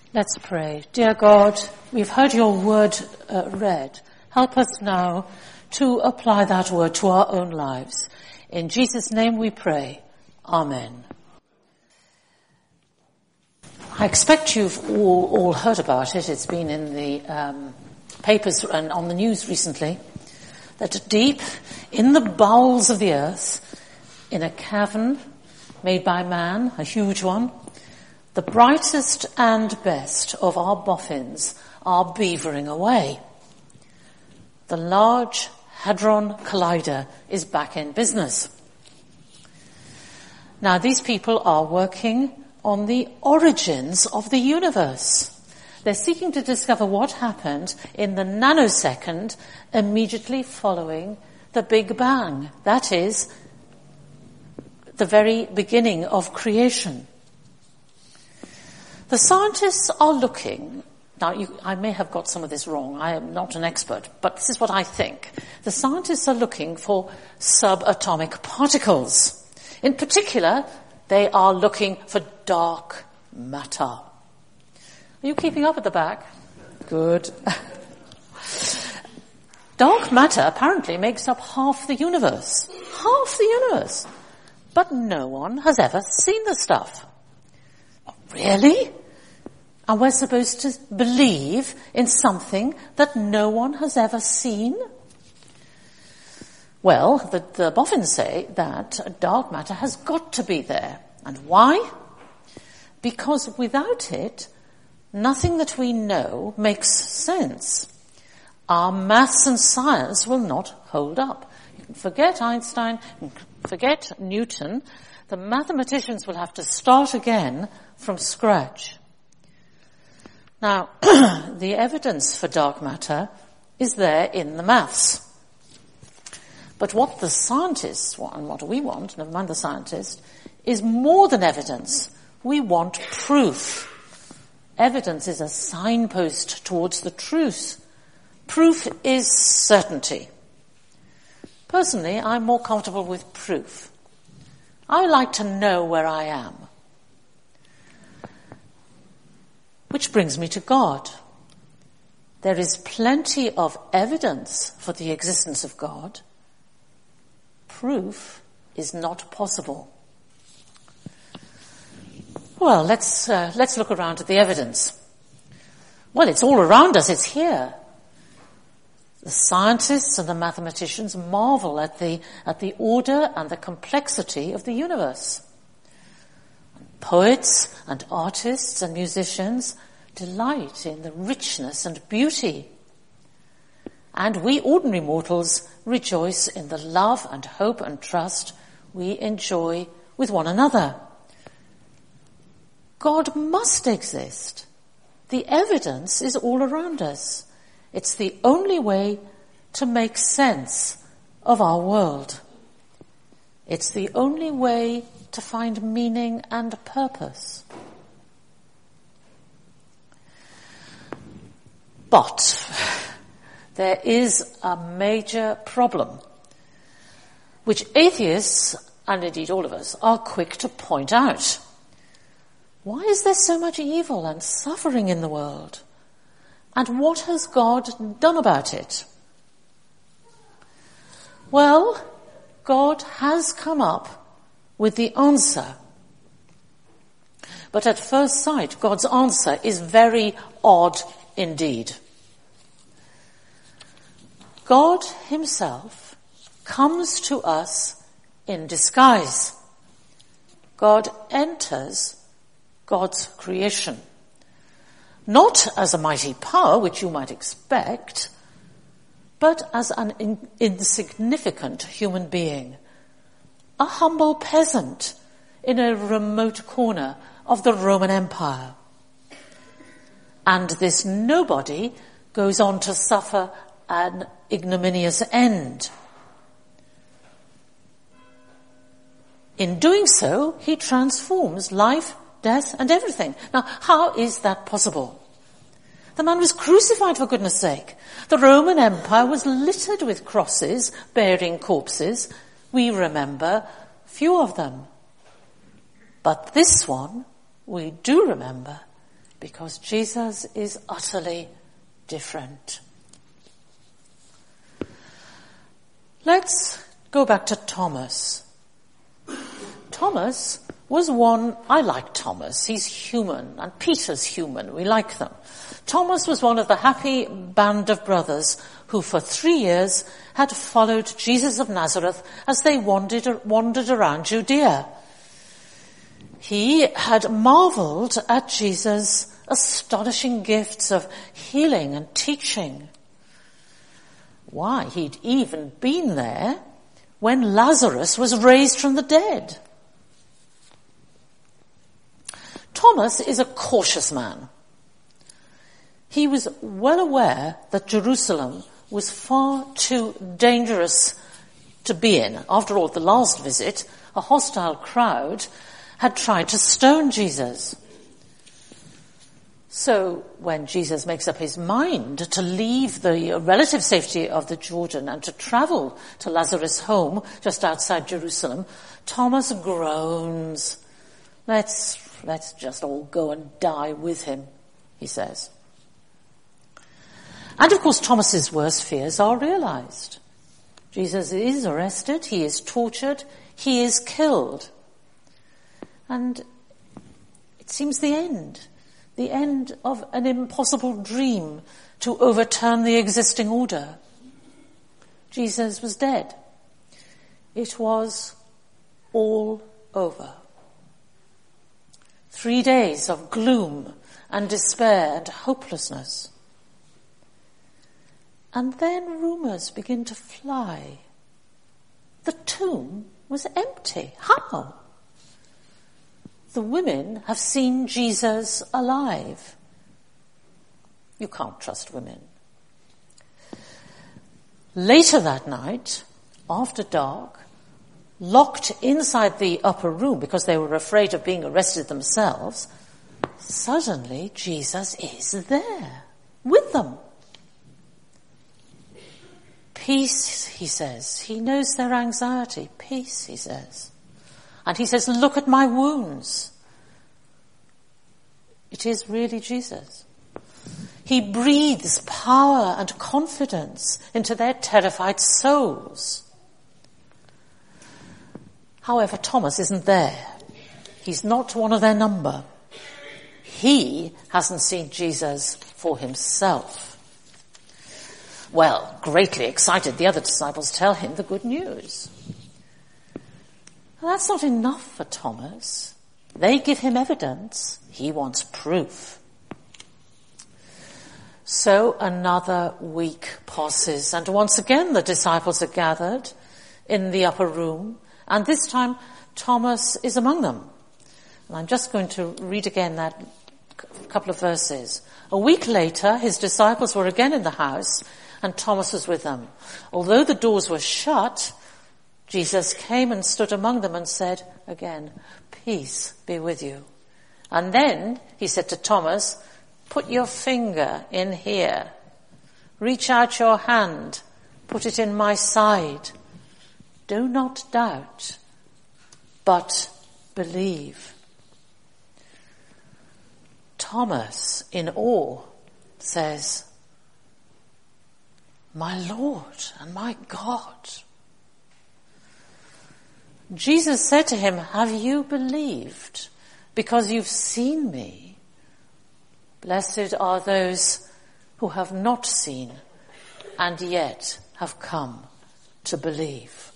Let's pray. Dear God, we've heard your word read. Help us now to apply that word to our own lives. In Jesus' name we pray. Amen. I expect you've all heard about it. It's been in the papers and on the news recently that deep in the bowels of the earth, in a cavern made by man, a huge one, the brightest and best of our boffins are beavering away. The Large Hadron Collider is back in business. Now, these people are working on the origins of the universe. They're seeking to discover what happened in the nanosecond immediately following the Big Bang. That is, the very beginning of creation. The scientists are looking, now I may have got some of this wrong, I am not an expert, but this is what I think. The scientists are looking for subatomic particles. In particular, they are looking for dark matter. Are you keeping up at the back? Good. Dark matter apparently makes up half the universe. Half the universe. But no one has ever seen the stuff. Really? And we're supposed to believe in something that no one has ever seen? Well, the boffins say that dark matter has got to be there. And why? Because without it, nothing that we know makes sense. Our maths and science will not hold up. You can forget Einstein, you can forget Newton. The mathematicians will have to start again from scratch. Now, the evidence for dark matter is there in the maths. But what the scientists want, and what we want, never mind the scientists, is more than evidence. We want proof. Evidence is a signpost towards the truth. Proof is certainty. Personally, I'm more comfortable with proof. I like to know where I am. Which brings me to God. There is plenty of evidence for the existence of God. Proof is not possible. Well, let's look around at the evidence. Well, it's all around us. It's here. The scientists and the mathematicians marvel at the order and the complexity of the universe. Poets and artists and musicians delight in the richness and beauty. And we ordinary mortals rejoice in the love and hope and trust we enjoy with one another. God must exist. The evidence is all around us. It's the only way to make sense of our world. It's the only way to find meaning and purpose. But there is a major problem, which atheists, and indeed all of us, are quick to point out. Why is there so much evil and suffering in the world? And what has God done about it? Well, God has come up with the answer. But at first sight, God's answer is very odd indeed. God himself comes to us in disguise. God enters God's creation. Not as a mighty power, which you might expect, but as an insignificant human being, a humble peasant in a remote corner of the Roman Empire. And this nobody goes on to suffer an ignominious end. In doing so, he transforms life, death, and everything. Now, how is that possible? The man was crucified, for goodness sake. The Roman Empire was littered with crosses bearing corpses. We remember few of them. But this one, we do remember. because Jesus is utterly different. Let's go back to Thomas. Thomas was one, I like Thomas, he's human, and Peter's human, we like them. Thomas was one of the happy band of brothers who for 3 years had followed Jesus of Nazareth as they wandered around Judea. He had marveled at Jesus' astonishing gifts of healing and teaching. Why, he'd even been there when Lazarus was raised from the dead. Thomas is a cautious man. He was well aware that Jerusalem was far too dangerous to be in. After all, at the last visit, a hostile crowd had tried to stone Jesus. So when Jesus makes up his mind to leave the relative safety of the Jordan and to travel to Lazarus' home just outside Jerusalem, Thomas groans. Let's just all go and die with him, he says. And of course Thomas's worst fears are realized. Jesus is arrested, he is tortured, he is killed. And it seems the end of an impossible dream to overturn the existing order. Jesus was dead. It was all over. 3 days of gloom and despair and hopelessness. And then rumors begin to fly. The tomb was empty. How? The women have seen Jesus alive. You can't trust women. Later that night, after dark, locked inside the upper room because they were afraid of being arrested themselves, suddenly Jesus is there with them. Peace, he says. He knows their anxiety. Peace, he says. And he says, look at my wounds. It is really Jesus. He breathes power and confidence into their terrified souls. However, Thomas isn't there. He's not one of their number. He hasn't seen Jesus for himself. Well, greatly excited, the other disciples tell him the good news. Well, that's not enough for Thomas. They give him evidence. He wants proof. So another week passes, and once again the disciples are gathered in the upper room, and this time Thomas is among them. And I'm just going to read again that couple of verses. A week later, his disciples were again in the house, and Thomas was with them. Although the doors were shut, Jesus came and stood among them and said again, peace be with you. And then he said to Thomas, put your finger in here. Reach out your hand. Put it in my side. Do not doubt, but believe. Thomas, in awe, says, my Lord and my God. Jesus said to him, have you believed because you've seen me? Blessed are those who have not seen and yet have come to believe.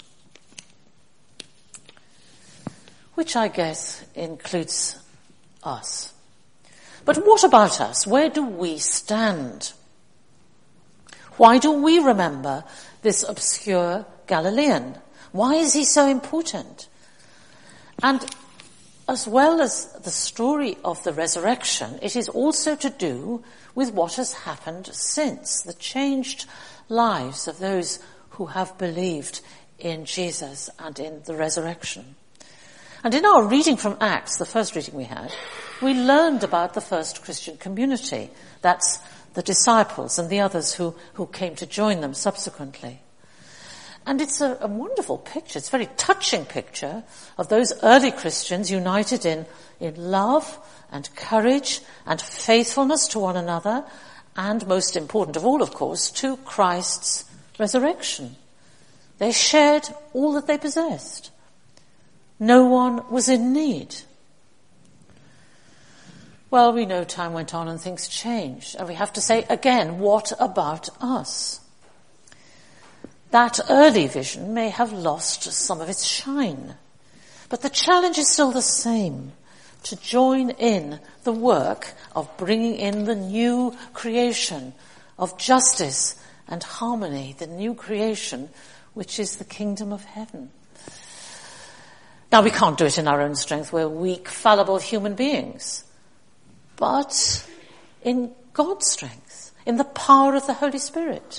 Which I guess includes us. But what about us? Where do we stand? Why do we remember this obscure Galilean? Why is he so important? And as well as the story of the resurrection, it is also to do with what has happened since, the changed lives of those who have believed in Jesus and in the resurrection. And in our reading from Acts, the first reading we had, we learned about the first Christian community. That's the disciples and the others who came to join them subsequently. And it's a wonderful picture. It's a very touching picture of those early Christians united in love and courage and faithfulness to one another, and most important of all, of course, to Christ's resurrection. They shared all that they possessed. No one was in need. Well, we know time went on and things changed, and we have to say again, what about us? That early vision may have lost some of its shine, but the challenge is still the same, to join in the work of bringing in the new creation of justice and harmony, the new creation which is the kingdom of heaven. Now, we can't do it in our own strength. We're weak, fallible human beings. But in God's strength, in the power of the Holy Spirit,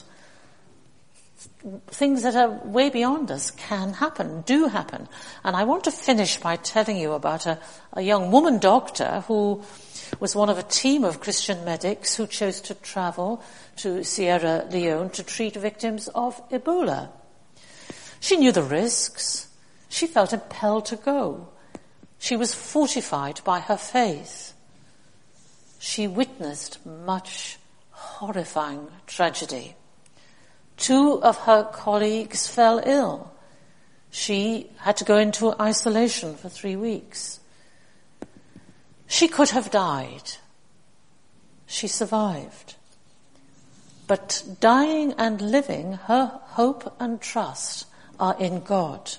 things that are way beyond us can happen, do happen. And I want to finish by telling you about a young woman doctor who was one of a team of Christian medics who chose to travel to Sierra Leone to treat victims of Ebola. She knew the risks. She felt impelled to go. She was fortified by her faith. She witnessed much horrifying tragedy. 2 of her colleagues fell ill. She had to go into isolation for 3 weeks. She could have died. She survived. But dying and living, her hope and trust are in God.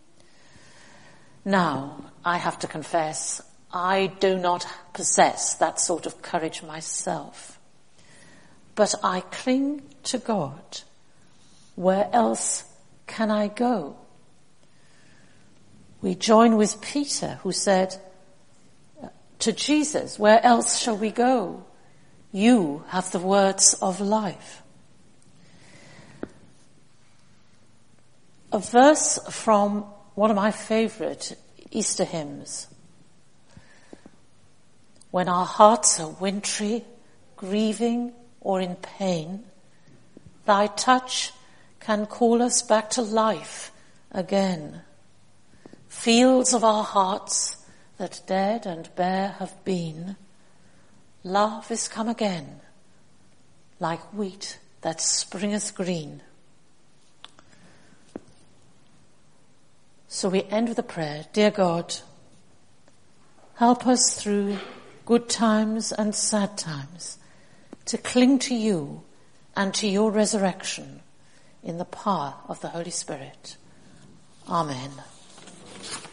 Now, I have to confess, I do not possess that sort of courage myself. But I cling to God. Where else can I go? We join with Peter, who said to Jesus, where else shall we go? You have the words of life. A verse from one of my favorite Easter hymns. When our hearts are wintry, grieving, or in pain, thy touch can call us back to life again. Fields of our hearts that dead and bare have been, love is come again, like wheat that springeth green. So we end with a prayer. Dear God, help us through good times and sad times to cling to you and to your resurrection in the power of the Holy Spirit. Amen.